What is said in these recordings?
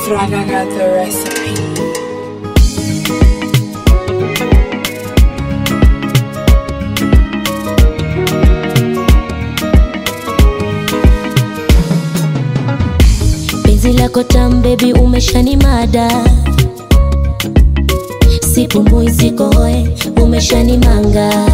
Fraga got the recipe. Penzi lako tamu baby umeshanimada, sipumui sikohoe umeshanimanga,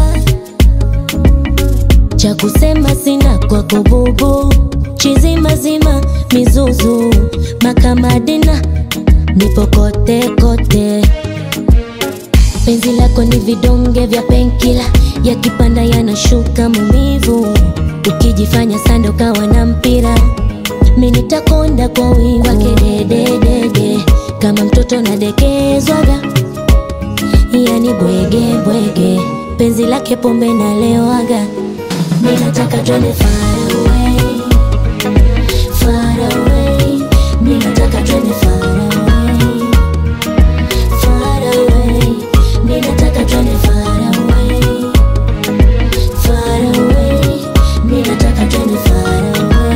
cha kusema sina kwako bubu, chizima zima mizuzu makamadina nipo kote kote. Penzi lako ni vidonge vya penkila, yakipanda yanashuka maumivu, ukijifanya sando kawa na mpira mimi nitakonda kwa wingu wake dededede, kama mtoto nadekezwaga, yani bwege bwege, penzi lake pombe na lewaga, mimi nataka twende far away, far away, mimi nataka twende far away, far away, mimi nataka twende far away, far away, mimi nataka twende far away.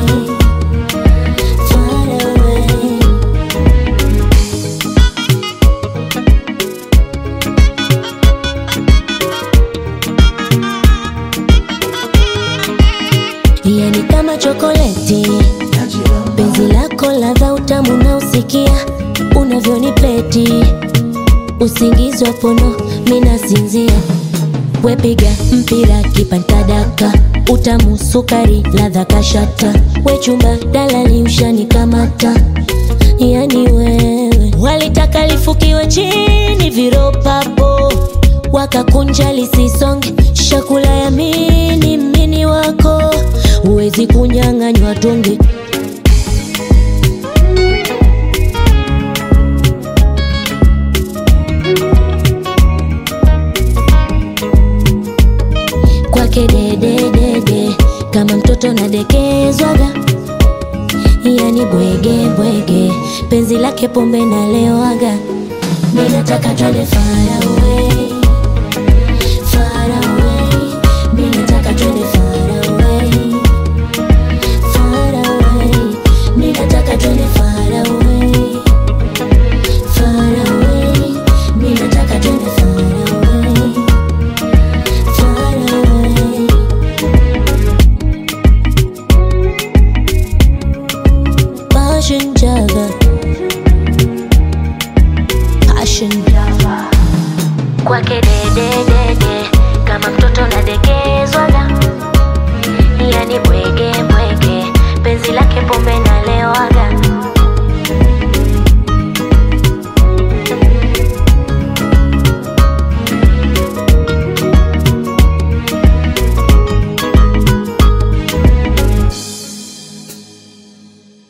Yani kama chokoleti, penzi lako ladha utamu na usikia unavyonipleti, usingizi wa pono mina sinzia, wepiga mpira kipantadaka, utamu sukari ladha kashata, we chumba dalali ushanikamata, yani wewe walitaka lifukiwe chini viropapo, wakakunja lisisonge, shakula ya mini wako, uwezi kunyang'anywa tonge. Kwake dededede, kama mtoto nadekezwaga, yani bwege bwege, penzi lake pombe na lewaga, mimi nataka twende far